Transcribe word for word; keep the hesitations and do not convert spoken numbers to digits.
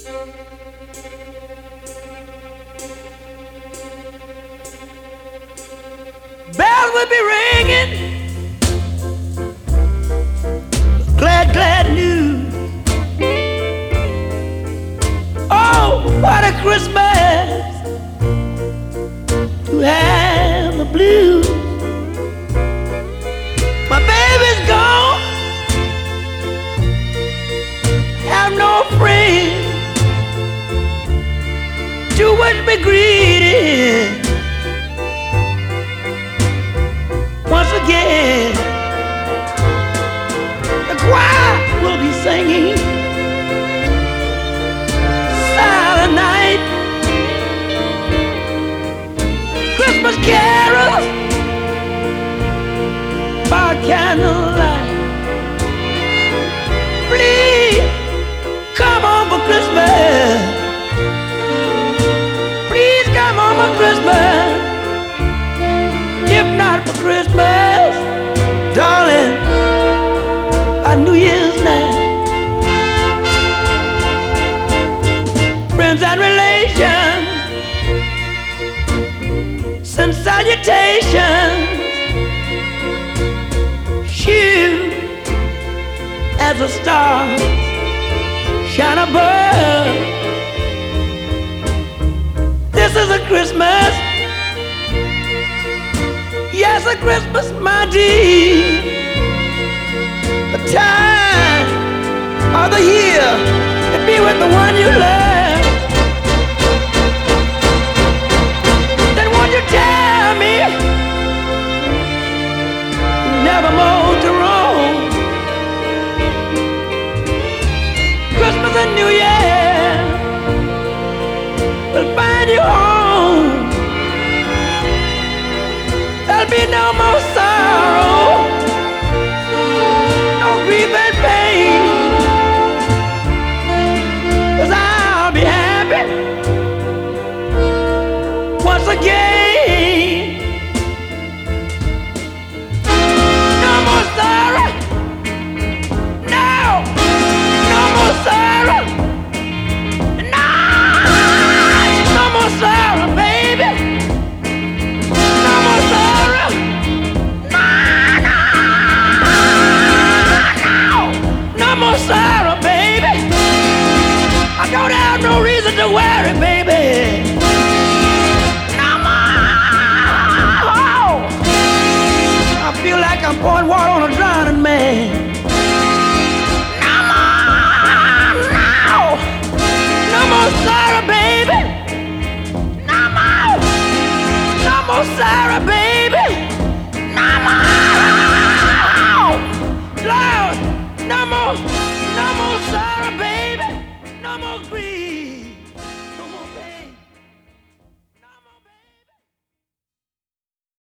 Bells will be ringing, glad, glad news. Oh, what a Christmas to have the blues. My baby's gone, have no friend to wish me greeting. Once again, the choir will be singing Silent Night, Christmas carols by candlelight. Please come home for Christmas. Please come home for Christmas. If not for Christmas, darling, on New Year's night. Friends and relations send salutations. Shoot as the stars shine above. This is a Christmas, yes, a Christmas, my dear. The time of the year to be with the one you love. Then won't you tell me never more to roam? Christmas and New Year will find you home. There'll be no more sorrow, no grief and pain, 'cause I'll be happy once again. No more sorrow, no, no more sorrow, no, no more sorrow, baby. No more sorrow. No, no, no. No more sorrow, baby. I don't have no reason to worry, baby. No more. I feel like I'm pouring water on a drowning man. No more. No. No more sorrow, baby. No more. No more sorrow, baby.